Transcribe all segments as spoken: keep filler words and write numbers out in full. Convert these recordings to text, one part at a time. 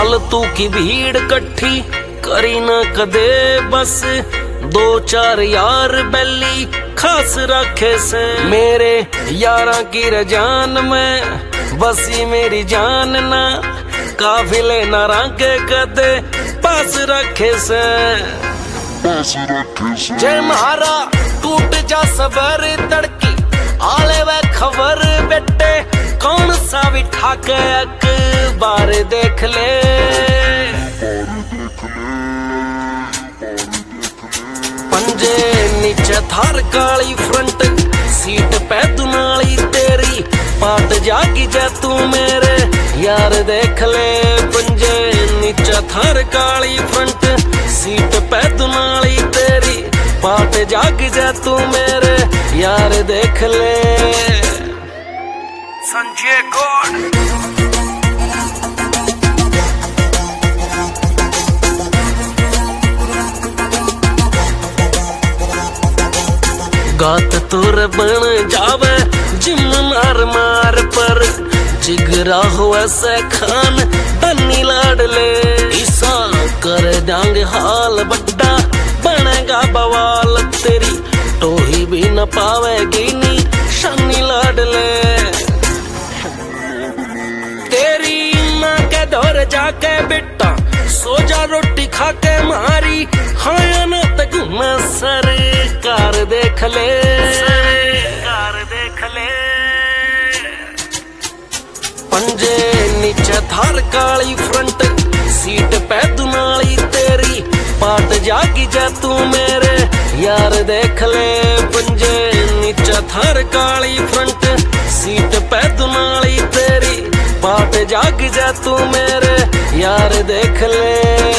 फालतू की भीड़ कट्ठी करी ना कदे बस, दो चार यार बैली खास रखे से। मेरे यारा की रजान में बसी मेरी जान ना, काफिले ना रंगे कदे पास रखे से। जय महारा टूट जा सबर तड़की आले वे खबर बेटे, कौन सा बिठा के अखबार देख ले। पंजे नीचे थार काली फ्रंट सीट पे दुनाली तेरी, पाट जागी जा तू मेरे यार देख ले। पंजे नीचे थार काली फ्रंट सीट पे दुनाली तेरी, पाट जागी जा तू मेरे यार देख ले। संजय गॉड गात तुर बन जावे जिम मार मार पर, जिगरा हुआ से खान बन्नी लाडले। ईसा कर जांगे हाल बड्डा बनेगा बवाल तेरी, टोही भी न पावेगी नी शनी लाडले। तेरी माँ के दौर जाके बेटा सो जा रोटी खा के मारी, हाँ न तक मैं सरकार देख ले, सरकार देख ले। पंजे नीचे थार काली फ्रंट सीट पे दुनाली तेरी, पाट जागी जा तू मेरे यार देख ले। पंजे नीचे थार काली फ्रंट सीट पे दुनाली तेरी, पाट जागी जा तू मेरे यार देख ले।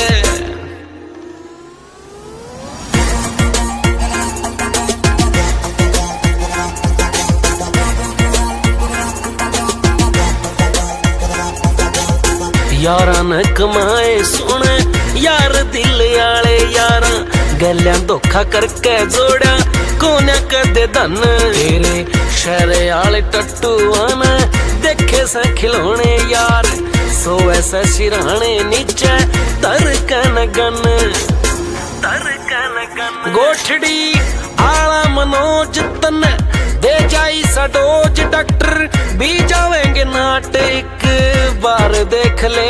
यारा न कमाए सोने यार दिल आले यारा, गलियां धोखा करके जोड़ा कोने कदे धन। तेरे शहरे आले टट्टू आना देखे से खिलौने यार, सो ऐसे सिराने नीचे तर कन गन, तर कन गन। गोठड़ी आला मनोज तन दे जाई सा डोज, डॉक्टर भी जावेंगे नाट एक बार देख ले।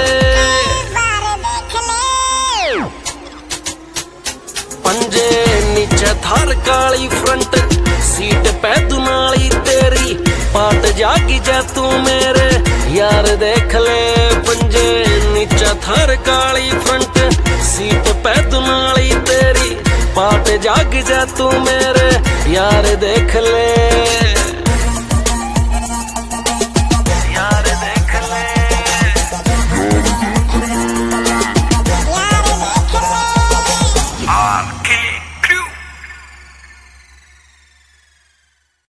पंजे नीचे थार काली फ्रंट सीट पे दुनाली तेरी, पाट जागी जा तू मेरे यार देख ले। पंजे नीचे थार काली फ्रंट सीट पे दुनाली तेरी, पाट जागी जा तू मेरे यार देख ले।